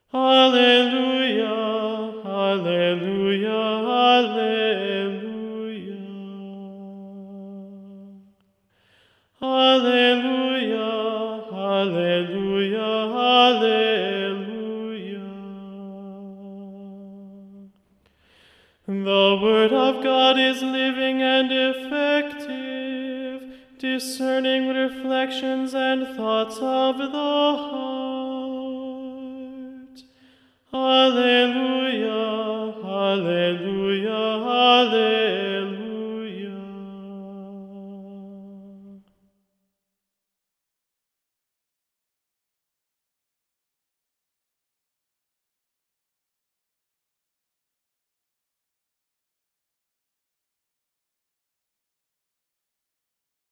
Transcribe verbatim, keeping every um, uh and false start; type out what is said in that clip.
Alleluia, alleluia, alleluia. Alleluia, alleluia, alleluia. The word of God is living and effective, discerning reflections and thoughts of the heart. Alleluia, alleluia, alleluia.